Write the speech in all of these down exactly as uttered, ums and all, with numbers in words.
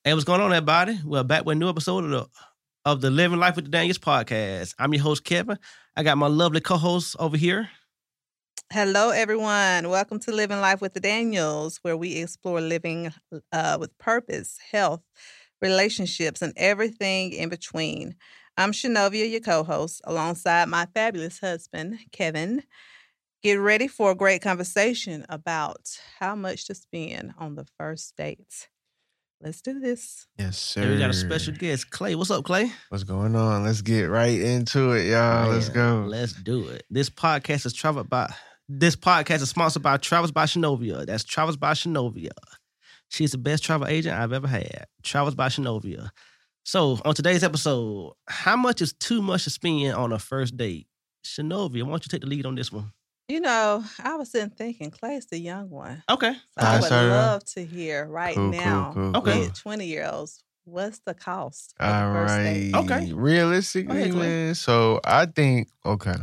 Hey, what's going on, everybody? We're back with a new episode of the of the Living Life with the Daniels podcast. I'm your host, Kevin. I got my lovely co-host over here. Hello, everyone. Welcome to Living Life with the Daniels, where we explore living uh, with purpose, health, relationships, and everything in between. I'm Shanovia, your co-host, alongside my fabulous husband, Kevin. Get ready for a great conversation about how much to spend on the first date. Let's do this. Yes, sir. And we got a special guest, Clay. What's up, Clay? What's going on? Let's get right into it, y'all. Man, Let's go. Let's do it. This podcast is traveled by. This podcast is sponsored by Travels by Shanovia. That's Travels by Shanovia. She's the best travel agent I've ever had. Travels by Shanovia. So on today's episode, how much is too much to spend on a first date? Shanovia, why don't you take the lead on this one? You know, I was sitting thinking, Clay's the young one. Okay. So I would started love to hear right Cool, now, cool, cool, Okay. cool. with twenty-year-olds, what's the cost of All the first right. date? Okay. Go Realistically, ahead, Clay. man. So I think, okay.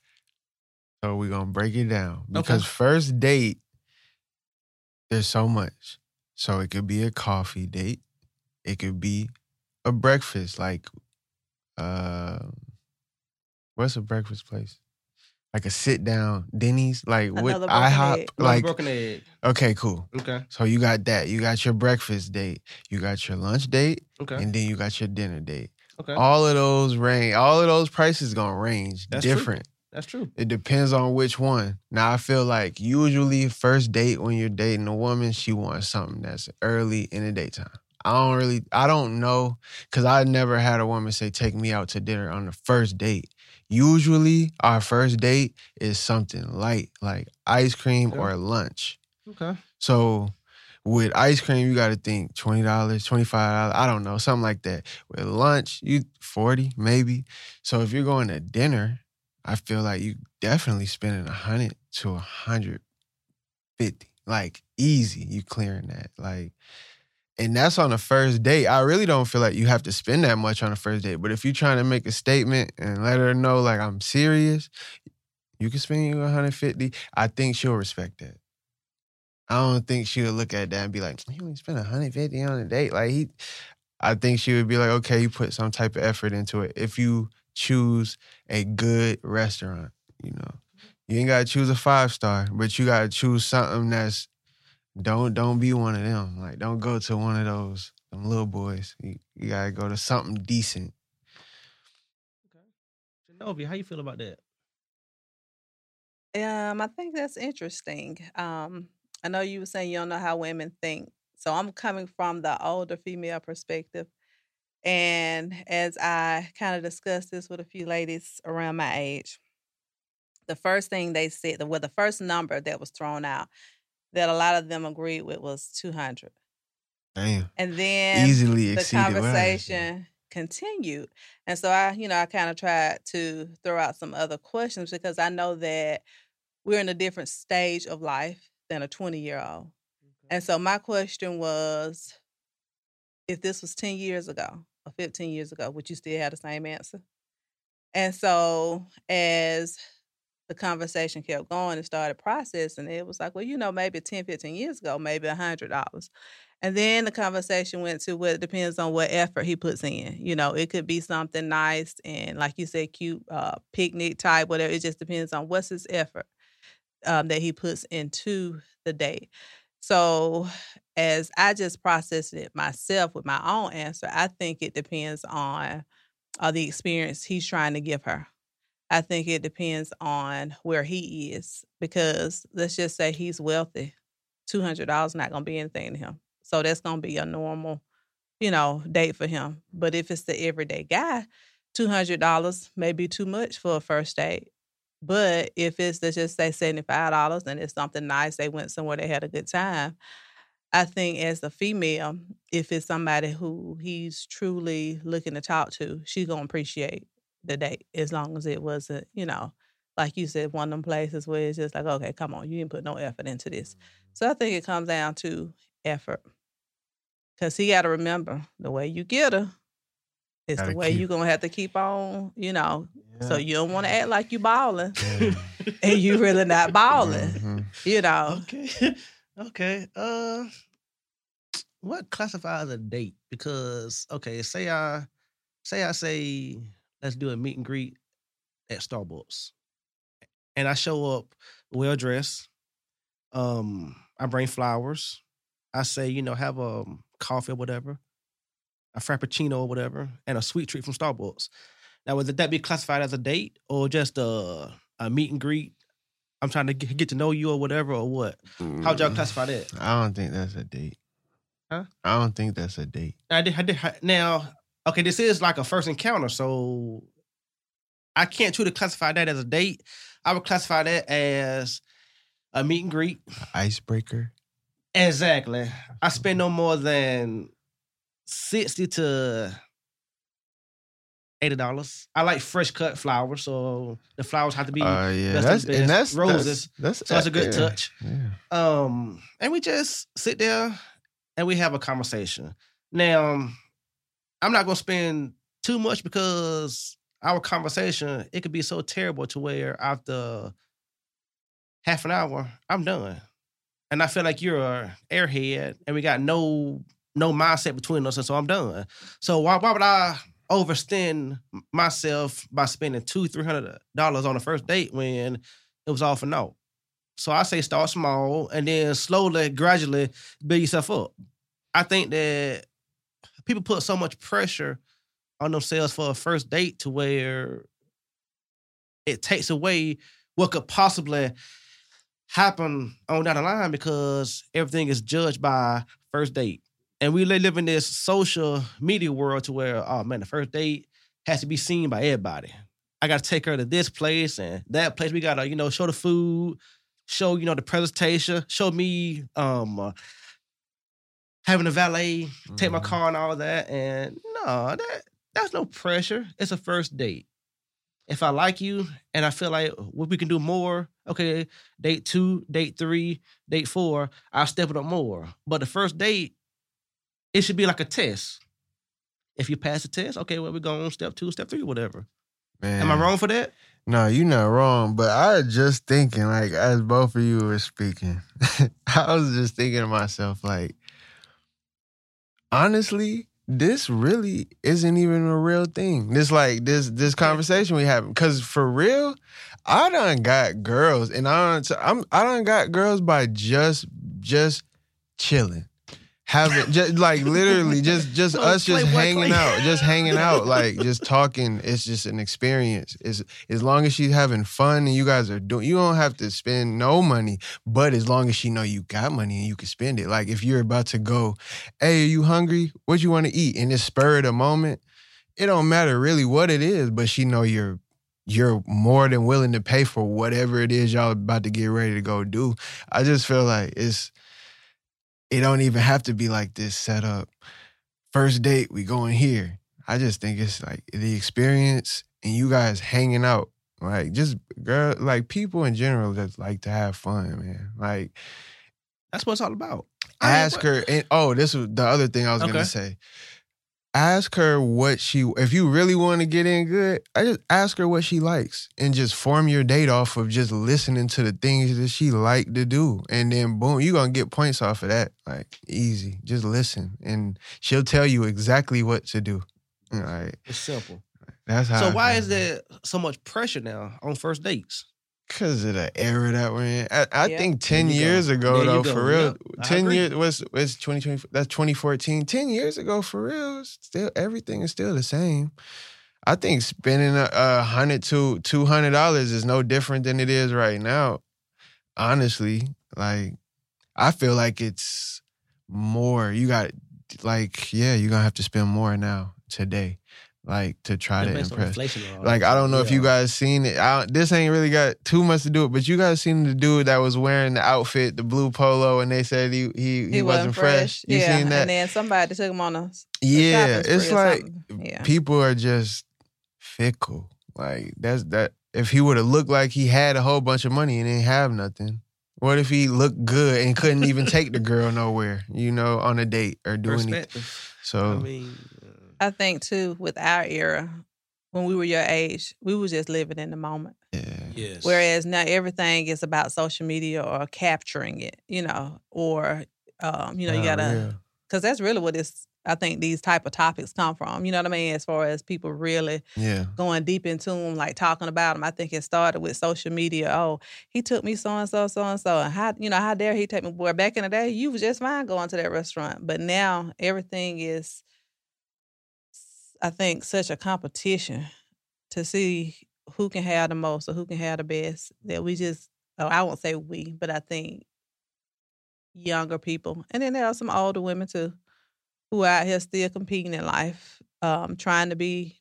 So we're going to break it down. Because Okay. first date, there's so much. So it could be a coffee date. It could be a breakfast. Like, uh, what's a breakfast place? Like a sit down, Denny's, like what Another broken IHOP, egg. Like, like broken egg. okay, cool. Okay. So you got that. You got your breakfast date. You got your lunch date. Okay. And then you got your dinner date. Okay. All of those range, all of those prices gonna range That's true. different. That's true. It depends on which one. Now I feel like usually first date when you're dating a woman, she wants something that's early in the daytime. I don't really, I don't know, cause I never had a woman say take me out to dinner on the first date. Usually our first date is something light, like ice cream Okay. or lunch. Okay. So with ice cream, you got to think twenty dollars, twenty-five dollars, I don't know, something like that. With lunch, you forty maybe. So if you're going to dinner, I feel like you definitely spending one hundred to one hundred fifty. Like easy, you clearing that. Like, and that's on the first date. I really don't feel like you have to spend that much on the first date. But if you're trying to make a statement and let her know like I'm serious, you can spend you one hundred fifty. I think she'll respect that. I don't think she'll look at that and be like, you only spent one hundred fifty on a date. Like he, I think she would be like, okay, you put some type of effort into it. If you choose a good restaurant, you know, you ain't gotta choose a five star, but you gotta choose something that's don't don't be one of them. Like don't go to one of those them little boys. You, you gotta go to something decent. Shanovia, how you feel about that? Um, I think that's interesting. Um, I know you were saying you don't know how women think. So I'm coming from the older female perspective. And as I kind of discussed this with a few ladies around my age, the first thing they said, well, the first number that was thrown out that a lot of them agreed with was two hundred. Damn. And then Easily the exceeded what I conversation continued. And so I, you know, I kind of tried to throw out some other questions because I know that we're in a different stage of life than a twenty-year-old. And so my question was, if this was ten years ago or fifteen years ago, would you still have the same answer? And so as the conversation kept going and started processing, it was like, well, you know, maybe ten, fifteen years ago, maybe one hundred dollars. And then the conversation went to, well, it depends on what effort he puts in. You know, it could be something nice and, like you said, cute, uh, picnic type, whatever. It just depends on what's his effort um, that he puts into the date. So as I just processed it myself with my own answer, I think it depends on uh, the experience he's trying to give her. I think it depends on where he is because let's just say he's wealthy. two hundred dollars is not going to be anything to him. So that's going to be a normal, you know, date for him. But if it's the everyday guy, two hundred dollars may be too much for a first date. But if it's, let's just say seventy-five dollars and it's something nice, they went somewhere, they had a good time, I think as a female, if it's somebody who he's truly looking to talk to, she's going to appreciate the date as long as it wasn't, you know, like you said, one of them places where it's just like, okay, come on, you didn't put no effort into this. So I think it comes down to effort. Because he got to remember, the way you get her is the Gotta way keep- you're going to have to keep on, you know. So Yeah. you don't want to act like you balling Yeah. and you really not balling, Mhm. you know. Okay. Okay. Uh what classifies a date? Because okay, say I say I say let's do a meet and greet at Starbucks, and I show up well dressed. Um, I bring flowers. I say, you know, have a coffee or whatever, a frappuccino or whatever, and a sweet treat from Starbucks. Now, would that be classified as a date or just a a meet and greet? I'm trying to get, get to know you or whatever, or what? How'd y'all classify that? I don't think that's a date. Huh? I don't think that's a date. I did, I did. Now, okay, this is like a first encounter, so I can't truly classify that as a date. I would classify that as a meet and greet. Icebreaker. Exactly. I spend no more than sixty to eighty dollars. I like fresh cut flowers, so the flowers have to be Uh, yeah, best that's of the best. and that's roses. That's, that's So that's a good yeah, touch. Yeah. Um, and we just sit there and we have a conversation. Now, I'm not gonna spend too much because our conversation, it could be so terrible to where after half an hour, I'm done. And I feel like you're an airhead and we got no no mindset between us, and so I'm done. So why why would I overextend myself by spending two, three hundred dollars on a first date when it was all for naught? So I say start small and then slowly, gradually build yourself up. I think that people put so much pressure on themselves for a first date to where it takes away what could possibly happen on down the line because everything is judged by first date. And we live in this social media world to where, oh man, the first date has to be seen by everybody. I got to take her to this place and that place. We got to, you know, show the food, show, you know, the presentation, show me um, uh, having a valet, mm-hmm. take my car and all that. And no, that that's no pressure. It's a first date. If I like you and I feel like we can do more, okay, date two, date three, date four, I'll step it up more. But the first date, it should be like a test. If you pass the test, okay, well, we're going on step two, step three, whatever. Man. Am I wrong for that? No, you're not wrong. But I was just thinking, like, as both of you were speaking, I was just thinking to myself, like, honestly, this really isn't even a real thing. This like this this conversation we having, because for real, I done got girls, and I done, I'm I done got girls by just just chilling, having just like literally just just Oh, us just Playboy hanging Clay. out, just hanging out, like just talking. It's just an experience. It's as long as she's having fun and you guys are doing, you don't have to spend no money, but as long as she know you got money and you can spend it. Like if you're about to go, hey, are you hungry? What you want to eat? In this spur of the moment, it don't matter really what it is, but she know you're you're more than willing to pay for whatever it is y'all about to get ready to go do. I just feel like it's it don't even have to be like this set up. First date, we going here. I just think it's like the experience and you guys hanging out. Like just girl, like people in general that like to have fun, man. Like that's what it's all about. I mean, ask what- her, and oh, this was the other thing I was Okay. gonna say. Ask her what she, if you really want to get in good, I just ask her what she likes and just form your date off of just listening to the things that she like to do. And then boom, you're going to get points off of that. Like easy, just listen. And she'll tell you exactly what to do. Like, It's simple. that's how. So I why feel. is there so much pressure now on first dates? Because of the era that we're in. I, I Yeah. think ten There you go. years ago, There you though, go. for real, Yep, I ten agree. years was was twenty twenty. That's twenty fourteen. Ten years ago, for real, it's still everything is still the same. I think spending a, a hundred to two hundred dollars is no different than it is right now. Honestly, like I feel like it's more. You got like yeah, you're gonna have to spend more now today. Like to try to Based on impress. inflation and all Like that. I don't know if you Yeah. guys seen it. I, this ain't really got too much to do with, but you guys seen the dude that was wearing the outfit, the blue polo, and they said he he, he, wasn't fresh. You yeah. seen that? And then somebody took him on a, a Yeah, shopping it's spree or like something. Yeah. people are just fickle. Like that's that. If he would have looked like he had a whole bunch of money and didn't have nothing, what if he looked good and couldn't even take the girl nowhere? You know, on a date or do anything. Perspective. So I mean, uh, I think too, with our era, when we were your age, we were just living in the moment. yeah, yes. Whereas now everything is about social media or capturing it, you know, or um, you know, you Not gotta real. because that's really what this, I think these type of topics come from. You know what I mean? As far as people really Yeah. going deep into them, like talking about them. I think it started with social media. Oh, he took me so and so, so and so, and how you know how dare he take me? Boy, back in the day, you was just fine going to that restaurant, but now everything is, I think, such a competition to see who can have the most or who can have the best that we just. Oh, I won't say we, but I think younger people, and then there are some older women too, who are out here still competing in life, um, trying to be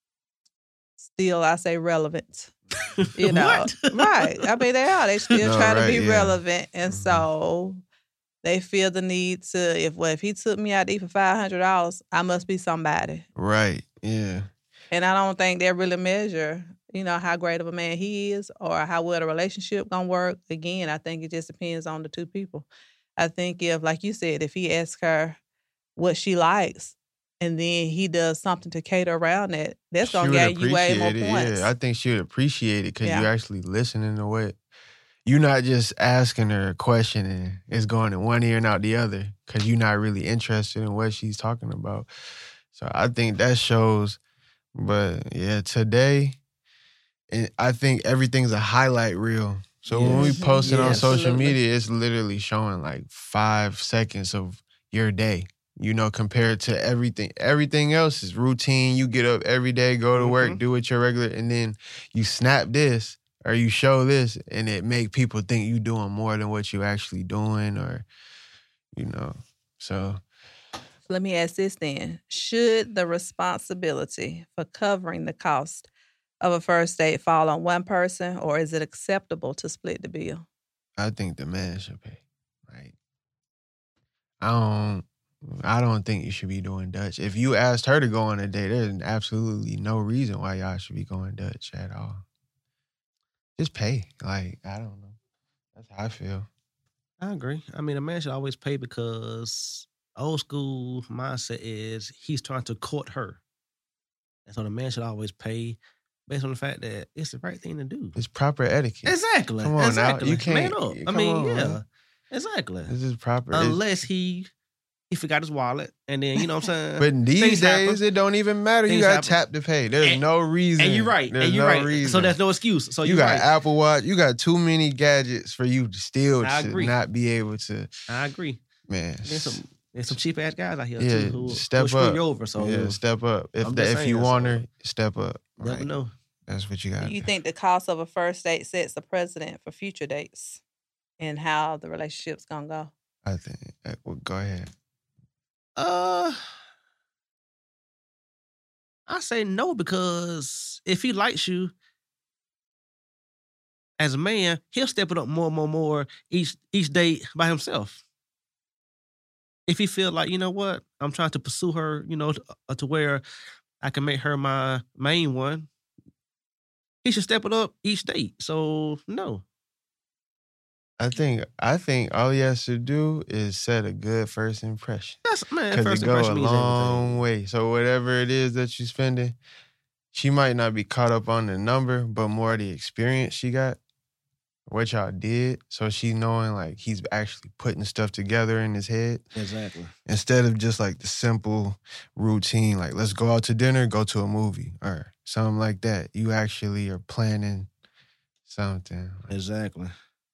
still, I say, relevant. You know, What? right? I mean, they are. They still No, trying right, to be yeah. relevant, and Mhm. so they feel the need to. If well, if he took me out to eat for five hundred dollars, I must be somebody. Right. Yeah. And I don't think they really measure, you know, how great of a man he is or how well the relationship gonna work. Again, I think it just depends on the two people. I think if, like you said, if he asks her what she likes, and then he does something to cater around that, that's She gonna would gain you way more appreciate it. points. Yeah, I think she would appreciate it because Yeah. you're actually listening to what you're not just asking her a question and it's going in one ear and out the other because you're not really interested in what she's talking about. So I think that shows. But yeah, today, and I think everything's a highlight reel. So when we Yes. post it Yeah, on social absolutely. media, it's literally showing like five seconds of your day. You know, compared to everything. Everything else is routine. You get up every day, go to work, Mhm. do what your regular, and then you snap this or you show this, and it make people think you doing more than what you actually doing, or you know. So Let me ask this then. Should the responsibility for covering the cost of a first date fall on one person, or is it acceptable to split the bill? I think the man should pay. Like I don't. I don't think you should be doing Dutch. If you asked her to go on a date, there's absolutely no reason why y'all should be going Dutch at all. Just pay. Like, I don't know. That's how I feel. I agree. I mean, a man should always pay because old school mindset is he's trying to court her. And so the man should always pay based on the fact that it's the right thing to do. It's proper etiquette. Exactly. Come on exactly. now. You can't. Man up. I come mean, on, yeah. man. Exactly. This is proper. It's- Unless he he forgot his wallet and then, you know what I'm saying? but these Things days, happen. it don't even matter. Things you got happen. tap to pay. There's And- no reason. And you're right. There's and you're no right. reason. So there's no excuse. So you you're got right. Apple Watch. You got too many gadgets for you to still I to agree. not be able to. I agree. Man, There's some there's some cheap ass guys out here Yeah, too who step will screw up. you over. So yeah, step up. If I'm the, just if you saying, want so- her, step up. never Right. know. That's what you got. Do you think the cost of a first date sets the precedent for future dates and how the relationship's gonna go? I think. uh, Well, go ahead. Uh, I say no because if he likes you as a man, he'll step it up more, more, more each each date by himself. If he feel like, you know what, I'm trying to pursue her, you know, to, uh, to where I can make her my main one, he should step it up each date. So no, I think. I think all he has to do is set a good first impression. that's man. Because First it go a impression means long everything. way. So whatever it is that you're spending, she might not be caught up on the number, but more the experience she got, what y'all did. So she knowing like he's actually putting stuff together in his head Exactly. instead of just like the simple routine, like let's go out to dinner, go to a movie or something like that. You actually are planning something. Like, Exactly.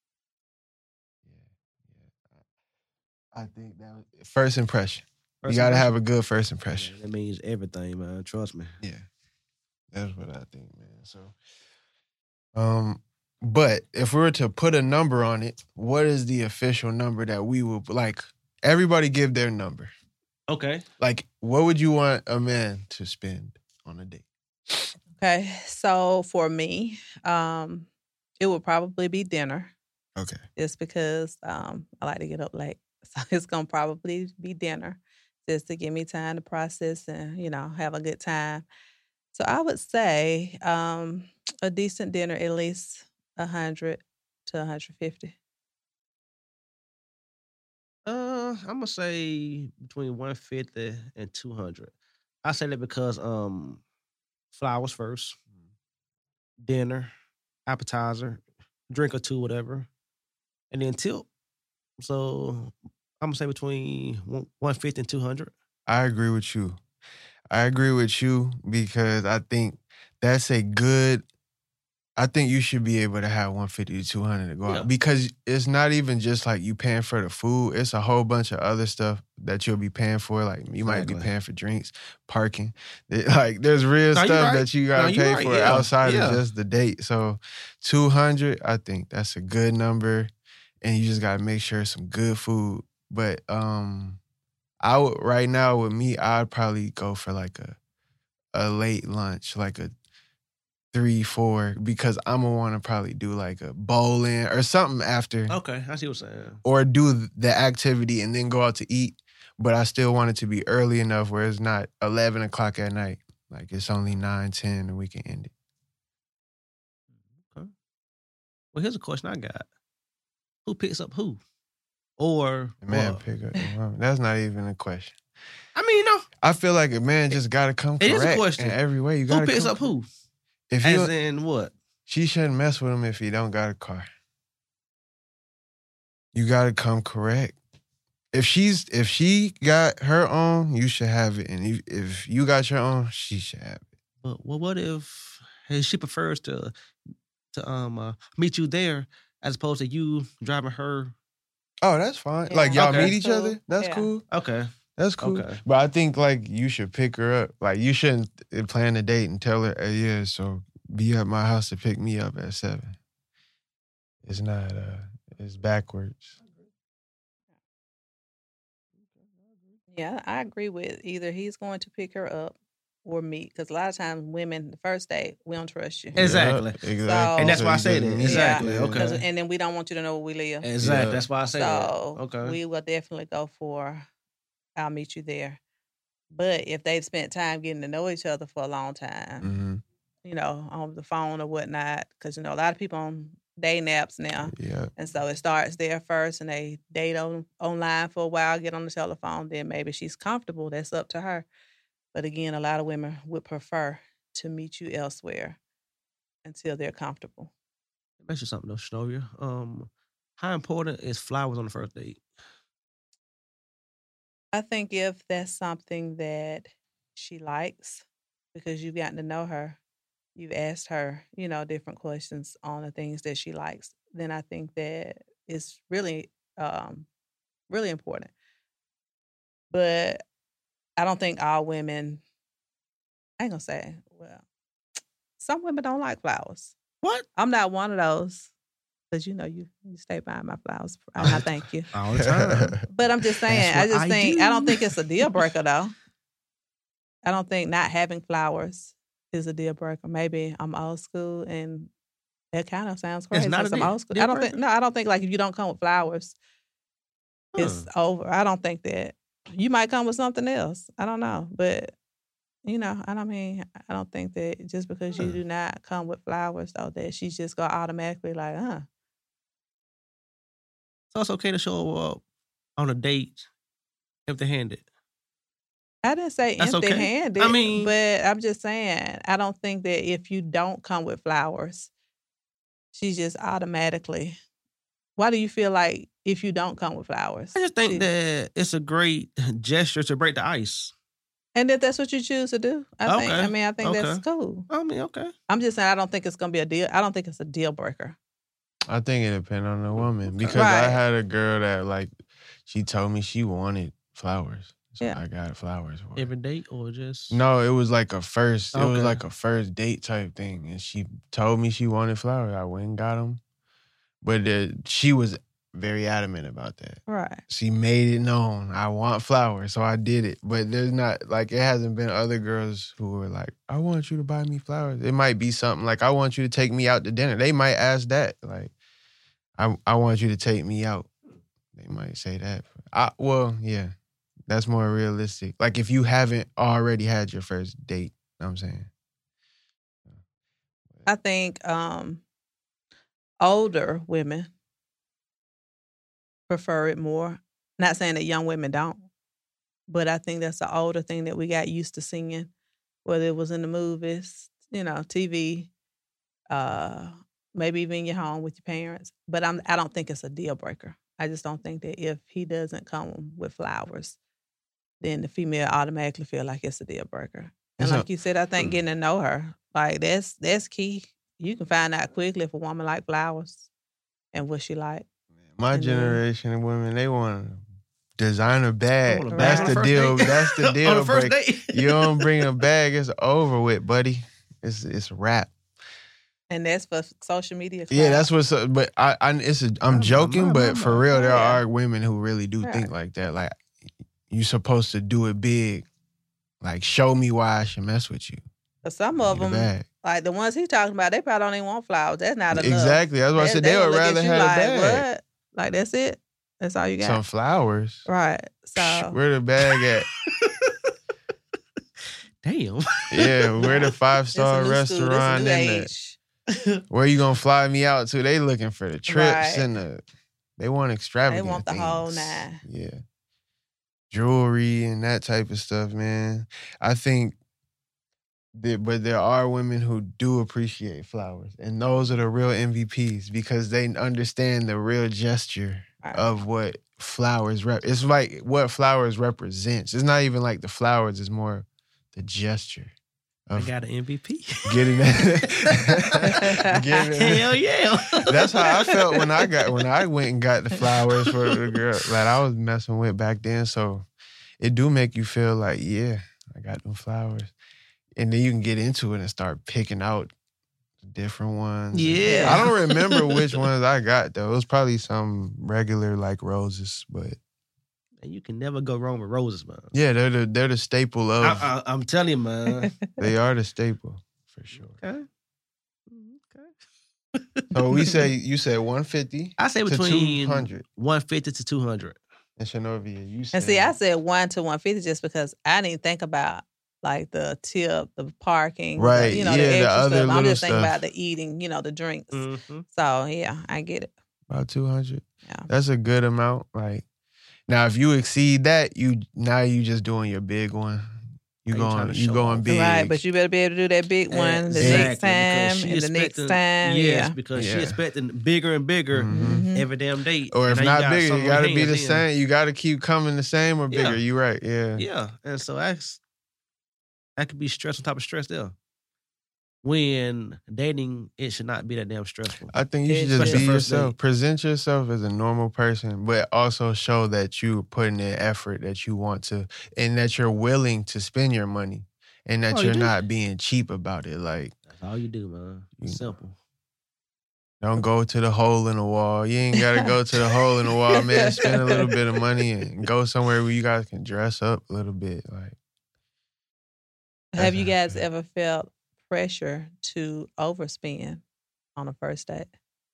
I think that was, first impression. First you got to impression. have a good first impression. Yeah, that means everything, man. Trust me. Yeah. That's what I think, man. So, um, but if we were to put a number on it, what is the official number that we would like? Everybody give their number. Okay. Like, what would you want a man to spend on a date? Okay, so for me, um, it would probably be dinner. Okay. Just because um, I like to get up late. So it's going to probably be dinner just to give me time to process and, you know, have a good time. So I would say um, a decent dinner, at least one hundred to one hundred fifty. Uh, I'm gonna say between one fifty and two hundred. I say that because um, flowers first, dinner, appetizer, drink or two, whatever, and then tip. So I'm gonna say between one fifty and two hundred. I agree with you. I agree with you because I think that's a good. I think you should be able to have one fifty to two hundred to go Yeah. out because it's not even just like you paying for the food. It's a whole bunch of other stuff that you'll be paying for. Like you might be Exactly. paying for drinks, parking. It- like there's real No, you stuff right. that you gotta No, you pay right. for Yeah. outside Yeah. of just the date. So two hundred, I think that's a good number, and you just gotta make sure it's some good food. But um, I would right now with me, I'd probably go for like a a late lunch, like a three, four, because I'm gonna want to probably do like a bowling or something after, Okay, I see what you're saying. or do the activity and then go out to eat. But I still want it to be early enough where it's not eleven o'clock at night. Like it's only nine, ten, and we can end it. Okay. Well, here's a question I got: Who picks up who? Or The man what? pick up the woman. That's not even a question. I mean, no. I feel like a man just gotta come It is a correct question. in every way. You Who gotta picks come up who? If As you, in what? she shouldn't mess with him if he don't got a car. You gotta come correct. If she's if she got her own, you should have it, and if, if you got your own, she should have it. But well, what if hey, she prefers to to um uh, meet you there as opposed to you driving her? Oh, that's fine. Yeah. Like y'all Okay. meet each Cool. other. That's Yeah. cool. Okay. That's cool. Okay. But I think like you should pick her up. Like you shouldn't plan a date and tell her, hey, yeah, so be at my house to pick me up at seven. It's not. uh It's backwards. Yeah, I agree with either he's going to pick her up or me. Because a lot of times women, the first date, we don't trust you. Exactly. Yep, exactly. So- And that's why I you said just it. meet. Exactly. Yeah. Okay. 'Cause- And then we don't want you to know where we live. Exactly. Yeah. That's why I say that. So Okay. we will definitely go for, I'll meet you there. But if they've spent time getting to know each other for a long time, Mm-hmm. you know, on the phone or whatnot, because, you know, a lot of people on dating apps now. Yeah. And so it starts there first and they date on online for a while, get on the telephone, then maybe she's comfortable. That's up to her. But again, a lot of women would prefer to meet you elsewhere until they're comfortable. Mention something though, Shnovia. Um, how important is flowers on the first date? I think if that's something that she likes, because you've gotten to know her, you've asked her, you know, different questions on the things that she likes, then I think that it's really, um, really important. But I don't think all women, I ain't gonna say, well, some women don't like flowers. What? I'm not one of those. Because you know you you stay buying my flowers. And I thank you. All the time. But I'm just saying, That's I what just I think do. I don't think it's a deal breaker though. I don't think not having flowers is a deal breaker. Maybe I'm old school and that kind of sounds crazy. not a since I'm deal- old school. deal I don't think breaker? no, I don't think like if you don't come with flowers, it's Huh. over. I don't think that. You might come with something else. I don't know. But you know, I don't mean I don't think that just because you Huh. do not come with flowers though, that she's just gonna automatically like, huh. So it's okay to show up on a date empty-handed. I didn't say That's okay. empty-handed. I mean- but I'm just saying, I don't think that if you don't come with flowers, she's just automatically. Why do you feel like if you don't come with flowers? I just think she- that it's a great gesture to break the ice. and if that's what you choose to do, I think. Okay. I mean, I think that's Okay. cool. I mean, okay. I'm just saying, I don't think it's gonna be a deal. I don't think it's a deal breaker. I think it depends on the woman Okay. because I Right. had a girl that like she told me she wanted flowers, so Yeah. I got flowers for her. Every date or just No, it was like a first. It was Okay. like a first date type thing, and she told me she wanted flowers. I went and got them, but uh, she was very adamant about that. Right. She made it known I want flowers, so I did it. But there's not like it hasn't been other girls who were like, I want you to buy me flowers. It might be something like I want you to take me out to dinner. They might ask that, like, I I want you to take me out. They might say that. I well, yeah, that's more realistic. Like if you haven't already had your first date, you know what I'm saying. I think um, older women prefer it more. Not saying that young women don't, but I think that's an older thing that we got used to seeing, whether it was in the movies, you know, T V, uh, maybe even in your home with your parents. But I'm, I don't think it's a deal breaker. I just don't think that if he doesn't come with flowers, then the female automatically feel like it's a deal breaker. And So- like you said, I think Hmm. getting to know her, like that's that's key. You can find out quickly if a woman like flowers and what she like. My And then- generation of women, they want a designer bag. want a That's bag on the the first deal. date? That's the On deal the first breaker. date. You don't bring a bag, it's over with, buddy. It's it's a wrap. And that's for social media. Yeah, clout. that's what's up. But I, I it's a, I'm My, joking, my, but my, for my. real, there Yeah. are women who really do Yeah. think like that. Like you supposed to do it big. Like show me why I should mess with you. But some of Get a them, bag. like the ones he talking about, they probably don't even want flowers. That's not enough. Exactly. That's why I They- said they they would gonna look at rather you have like, a bag. What? Like that's it. That's all you got. Some flowers. Right. So Psh, Where the bag at? Damn. Yeah, where the five it's a star new school. It's a restaurant new and the, age. where you gonna fly me out to? They looking for the trips Right. and the they want extravagant. They want the whole things. nine. Yeah, jewelry and that type of stuff, man. I think, that, but there are women who do appreciate flowers, and those are the real M V Ps because they understand the real gesture Right. of what flowers rep. It's like what flowers represents. It's not even like the flowers. It's more the gesture I of got an M V P. getting that. getting that. Hell yeah. That's how I felt when I got when I went and got the flowers for the girl that I was messing with back then. So it do make you feel like, yeah, I got them flowers, and then you can get into it and start picking out different ones. Yeah. I don't remember which ones I got though. It was probably some regular like roses, but And you can never go wrong with roses, man. yeah, they're the they're the staple of. I, I, I'm telling you, man. They are the staple for sure. Okay. Okay. So we say you said one fifty I say to between two hundred. one fifty to two hundred. And Shanovia, you said And see, I said one to one fifty just because I didn't think about like the tip, the parking, the- Right, you know, yeah, the the extra other stuff. I'm little just thinking stuff. about the eating, you know, the drinks. Mm-hmm. So yeah, I get it. about two hundred. Yeah. That's a good amount. Like now, if you exceed that, you now you just doing your big one. You Now you going trying to you show going off. big. Right, but you better be able to do that big one the Exactly, next time because she and the next expecting- time. Yes, Yeah. because she Yeah. expecting bigger and bigger Mhm. Mhm. every damn day. Or if And now not got bigger, something you got to on be the hands then. same. You got to keep coming the same or bigger. Yeah. You right? Yeah. Yeah, and so that's that could be stress on top of stress there. When dating, it should not be that damn stressful. I think you should just Especially be first yourself. date. Present yourself as a normal person, but also show that you're putting in effort, that you want to, and that you're willing to spend your money, and that Oh, you you're do. not being cheap about it. Like, That's all you do, man. It's You know. simple. don't go to the hole in the wall. You ain't got to go to the hole in the wall, man. Spend a little bit of money and go somewhere where you guys can dress up a little bit. Like, Have you That's guys ever felt pressure to overspend on a first date?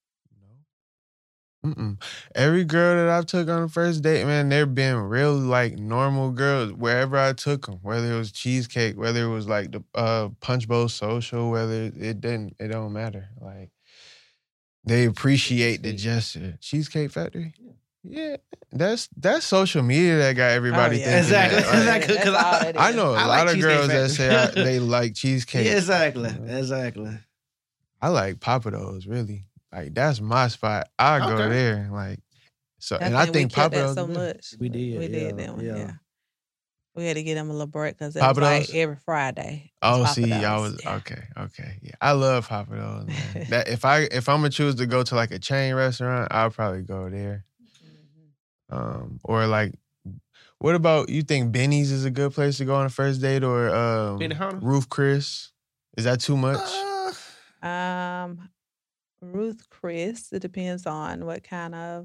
Mm-mm. Every girl that I've took on the first date, man, they're been real like normal girls wherever I took them. Whether it was cheesecake, whether it was like the uh, Punch Bowl Social, whether it didn't, it don't matter. Like they appreciate the gesture. Cheesecake Factory, yeah, that's that's social media that got everybody Oh, yeah. thinking Exactly, that. Like, exactly. That's 'cause all I- that is. I know a I lot like of Cheesecake girls that say I, Factory. they like cheesecake. Yeah, exactly, Mhm. exactly. I like Papados, really. Like that's my spot. I go Okay. there, like so, and I think we kept Papados that so is good. much. We did, We did yeah, that one. yeah. Yeah. We had to get them a little break because it was Papados? like every Friday. it was Oh, see, Papados. I was Yeah. okay, okay. Yeah, I love Papados, man. That if I if I'm gonna choose to go to like a chain restaurant, I'll probably go there. Mhm. Um, or like, what about you? Think Benny's is a good place to go on a first date, or um, Benihana? Ruth Chris? Is that too much? Uh, Um, Ruth Chris, it depends on what kind of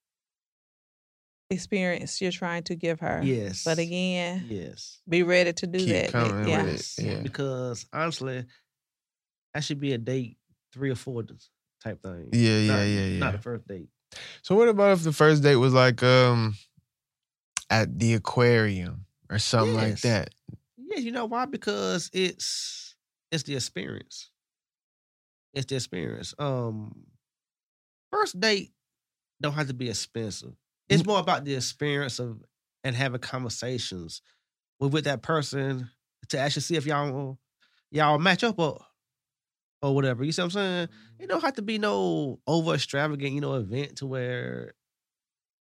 experience you're trying to give her. yes. But again, yes. be ready to do Keep that. coming yeah. with it. Yeah. Because honestly, that should be a date three or four type thing. Yeah, yeah, Not- yeah, yeah. Not a first date. So what about if the first date was like um at the aquarium or something like Yes. that? Yeah, you know why? Because it's it's the experience. It's the experience. Um, first date don't have to be expensive. It's more about the experience of and having conversations with, with that person to actually see if y'all y'all match up or or whatever. You see what I'm saying? It don't have to be no over extravagant, you know, event to where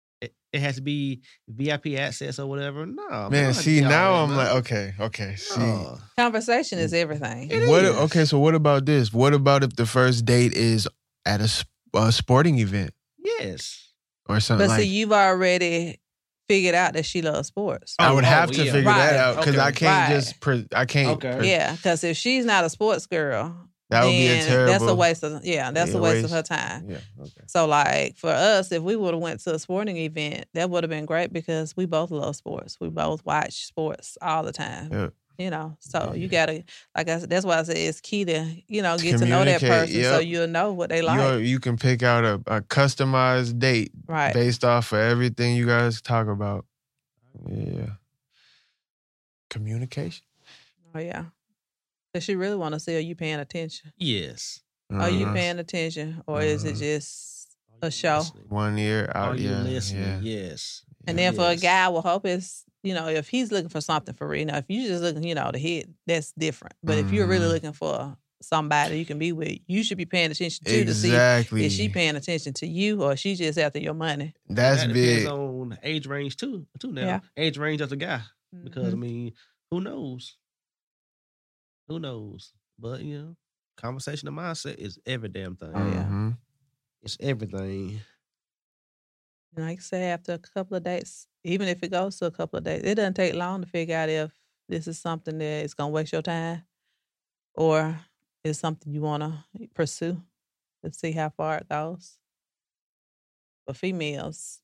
it has to be V I P access or whatever. No, Man, man see, now I'm like, okay, okay. See. no. Conversation is everything. It What? is. Okay, so what about this? What about if the first date is at a, sp- a sporting event Yes. or something But like see, you've already figured out that she loves sports. I Oh, would oh, have to yeah. figure that Right. out because Okay. I can't Right. just, pre- I can't. Okay. pre- Yeah, because if she's not a sports girl, That would be a then terrible. that's a waste of yeah, that's Yeah, a waste, of waste. her time. Yeah, okay. So like for us, if we would have went to a sporting event, that would have been great because we both love sports. We both watch sports all the time. Yeah. You know, so Yeah. you gotta like I said, that's why I said it's key to you know get to know that Communicate, person so yep. you'll know what they like. You, you can pick out a, a customized date Right. based off of everything you guys talk about. Yeah. Communication. Oh yeah. Does she really want to see are you paying attention? Yes. Are you Uh-huh. paying attention or is it Uh-huh. just a show? One ear out? Are you yeah, listening? yeah. Yes. And then for a Yes. guy, I will hope it's, you know, if he's looking for something for real. You know, if you just looking, you know, to hit, that's different. But if you're really Mhm. looking for somebody you can be with, you should be paying attention to to see Exactly. is she paying attention to you or she just after your money. That's that depends big. on age range too. Too now. Yeah. Age range of the guy. Because I Mhm. mean, who knows? Who knows? But you know, conversation and mindset is every damn thing. Oh, yeah. Mhm. It's everything. And like I say, after a couple of dates, even if it goes to a couple of dates, it doesn't take long to figure out if this is something that is gonna waste your time or is something you wanna pursue to see how far it goes. For females,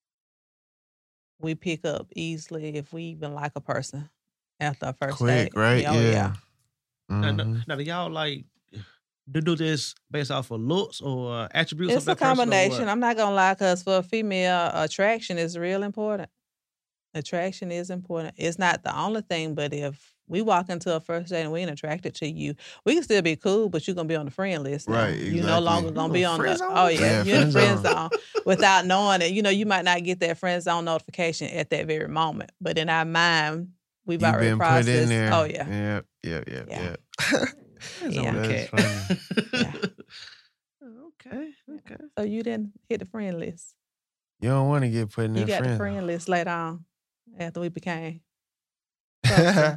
we pick up easily if we even like a person after our first Quick, date. right? Oh, yeah. Now, now, Mhm. now, do y'all like do do this based off of looks or attributes It's of a that person? or combination. what? I'm not gonna lie, because for a female, attraction is real important. Attraction is important. It's not the only thing, but if we walk into a first date and we ain't attracted to you, we can still be cool, but you're gonna be on the friend list. Now. Right, You're no exactly. longer gonna be You on friend the zone? oh yeah, Yeah, you're in the friend friend zone without knowing it. You know, you might not get that friend zone notification at that very moment, but in our mind, we've You've already been processed. put in there. Oh yeah, Yep, yep, yep, Yeah. yep. Friend zone Yeah. the That's cat. Yeah. Okay. Okay. so you didn't hit the friend list. You don't want to get put in You that got friend. the friend list later on after we became. yeah.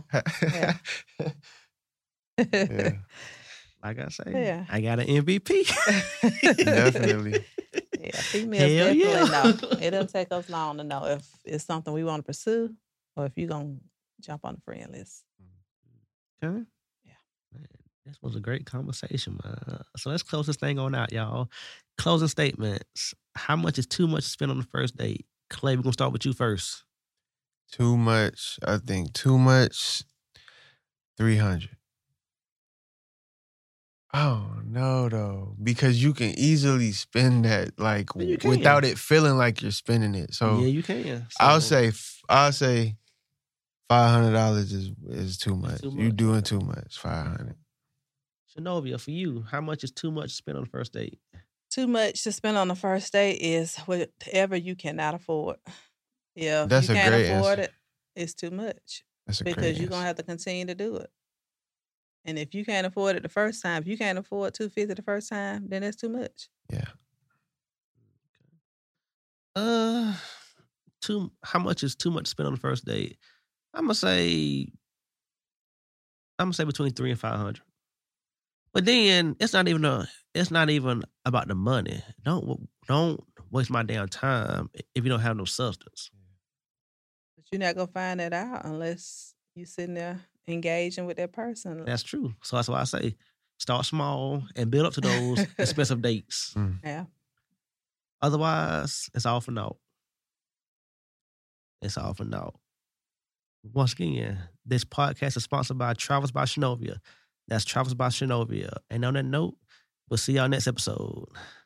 yeah. Like I say, Yeah. I got an M V P. Definitely. Yeah, females Hell definitely yeah. know. It doesn't take us long to know if it's something we want to pursue or if you're going to jump on the friend list. Okay. Yeah. Man, this was a great conversation, man. So let's close this thing on out, y'all. Closing statements. How much is too much to spend on the first date? Clay, we're going to start with you first. Too much. I think too much. three hundred. Oh, no, though. Because you can easily spend that, like, Yeah, you can. without it feeling like you're spending it. So yeah, you can. I'll So, say, f- I'll say five hundred dollars is, is too much. too You much, doing okay. too much, five hundred. Shanovia, for you, how much is too much to spend on the first date? Too much to spend on the first date is whatever you cannot afford. If That's you a can't great afford answer. it, it's too much That's a great because you're going to answer. have to continue to do it. And if you can't afford it the first time, if you can't afford two hundred fifty dollars the first time, then that's too much. Yeah. Uh, too. How much is too much to spend on the first date? I'm gonna say. I'm gonna say between three and five hundred. But then it's not even a. It's not even about the money. Don't don't waste my damn time if you don't have no substance. But you're not going to find that out unless you sitting there engaging with that person. That's true. So that's why I say start small and build up to those expensive dates. Yeah. Otherwise, it's all for naught. It's all for naught. Once again, this podcast is sponsored by Travels by Shanovia. That's Travels by Shanovia. And on that note, we'll see y'all next episode.